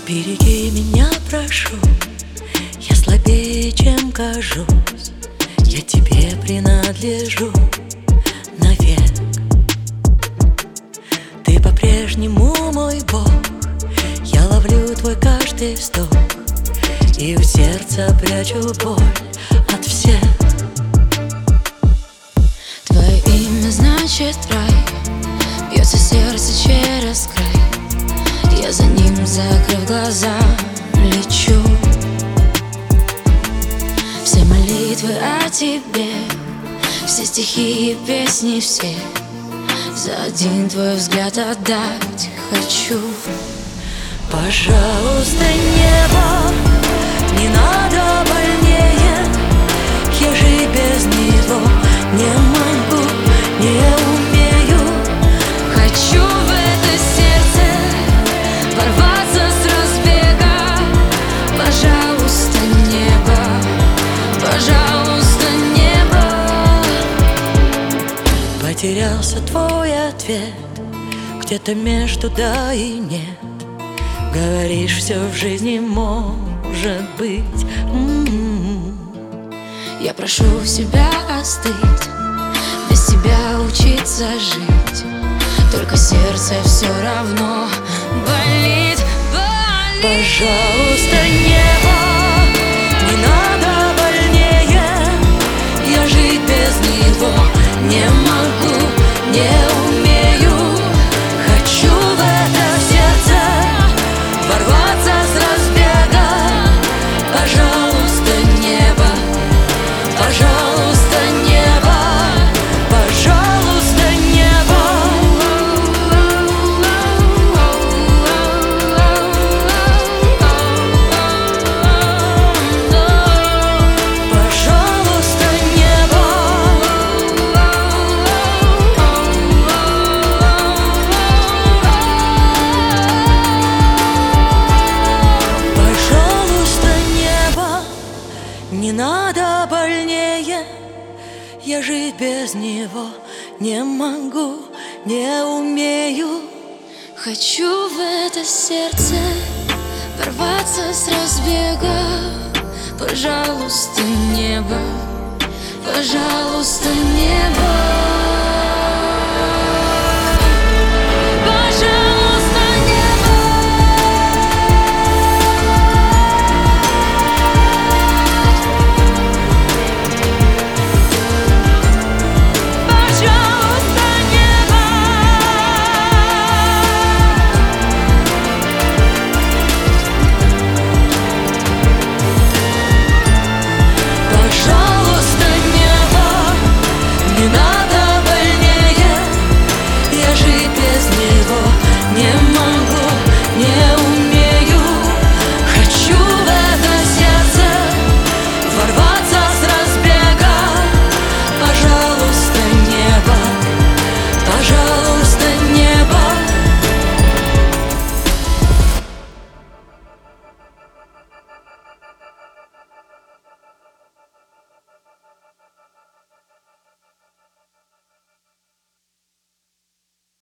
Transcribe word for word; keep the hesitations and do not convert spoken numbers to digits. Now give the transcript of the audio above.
Береги меня, прошу, я слабее, чем кажусь. Я тебе принадлежу навек. Ты по-прежнему мой Бог. Я ловлю твой каждый вздох и в сердце прячу боль от всех. Твое имя значит рай, бьется сердце через край. Я за ним, закрыв глаза, лечу. Все молитвы о тебе, все стихи и песни все за один твой взгляд отдать хочу. Пожалуйста, небо, не надо больнее. Я жить без него не могу, не умею. Хочу в это сердце ворваться с разбега. Пожалуйста, небо, пожалуйста, небо. Потерялся твой ответ где-то между да и нет. Говоришь, все в жизни может быть. М-м-м. Я прошу себя остыть, без тебя учиться жить. Только сердце все равно болит, болит. Пожалуйста, небо, не надо больнее. Я жить без него не могу, не умею. Хочу в это сердце ворваться с разбега. Пожалуйста, небо, пожалуйста, небо, пожалуйста, небо. Пожалуйста, небо. Пожалуйста, небо, не надо больнее. Я жить без него не могу, не умею. Хочу в это сердце ворваться с разбега. Пожалуйста, небо, пожалуйста, небо.